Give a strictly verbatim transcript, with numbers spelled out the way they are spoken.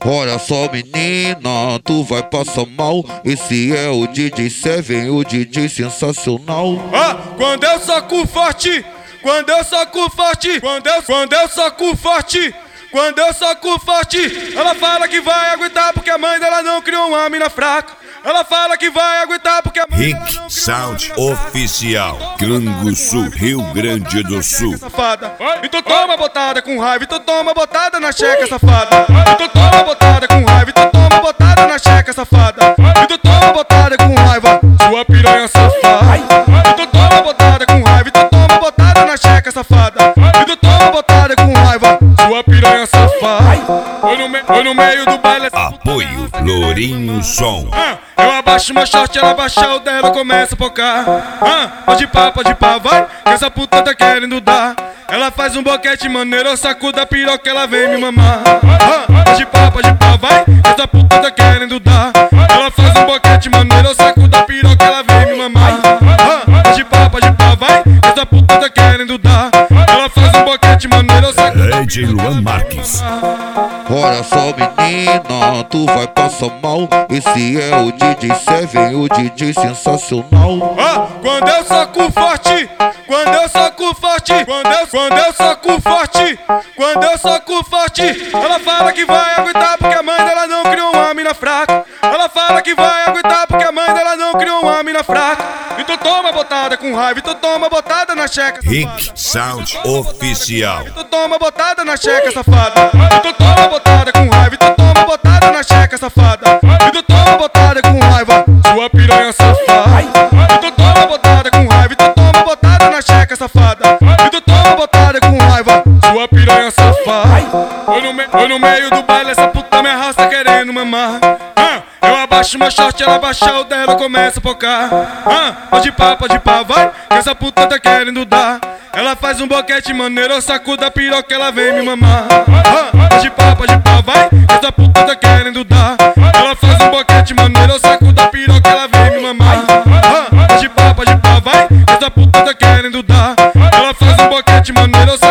Olha só, menina, tu vai passar mal. Esse é o D J Seven, o D J sensacional. Ah, quando eu soco forte, quando eu soco forte, quando eu, quando eu soco forte, quando eu soco forte, ela fala que vai aguentar porque a mãe dela não criou uma mina fraca. Ela fala que vai aguentar porque a mãe Rick dela não criou Sound uma mina Oficial, Canguçu, Rio Grande do Sul. Safada. Então toma botada com raiva, então toma botada na checa, safada. Então toma botada com raiva, então toma botada na checa, safada. Então toma botada com raiva, sua piranha safada. Então toma botada com raiva, então toma botada na checa, safada. Então toma botada com raiva, sua piranha safada. Foi no, me foi no meio do baile. Apoio Lourinho Som. Ah, eu abaixo meu short, ela abaixa o dela, começa a focar. Ah, pode pá, pode pá, vai, que essa puta tá querendo dar. Ela faz um boquete maneiro, eu sacudo a piroca, ela vem me mamar. Ah, pode pá, pode pá, vai, que essa puta tá querendo dar. Ela faz um boquete maneiro, eu sacudo a piroca, ela vem me mamar. Ah, pode pá, pode pá, vai, que essa puta tá querendo dar. Ela faz um boquete maneiro, eu sacudo a D J Luan Marques. Olha só, menina, tu vai passar mal. Esse é o D J Seven, o D J sensacional. Ah, quando eu soco forte, quando eu soco forte, quando eu, quando eu soco forte, quando eu soco forte, ela fala que vai aguentar porque a mãe dela não criou uma mina fraca. Ela fala que vai aguentar porque a mãe dela não criou uma mina fraca. Então toma botada com raiva, então toma botada na checa, safada. Rick Sound Oficial. Então toma botada na checa, safada. Então toma botada com raiva, então toma botada na checa, safada. Então toma botada com raiva, sua piranha safada. Então toma botada com raiva, então toma botada na checa, safada. Então toma botada com raiva, sua piranha safada. Foi no, me foi no meio do baile, essa puta me arrasta querendo mamar. Ah, eu abaixo meu short, ela abaixa o dela, começa a focar. Ah, pode pá, pode pá, vai, que essa puta tá querendo dar. Ela faz um boquete maneiro, eu sacudo a piroca, ela vem me mamar. Ah, pode pá, pode pá, vai, que essa puta tá querendo dar. Ela faz um boquete maneiro, eu sacudo a piroca, ela vem me mamar. Ah, pode pá, pode pá, vai, que essa puta tá querendo dar. Ela faz um boquete maneiro, eu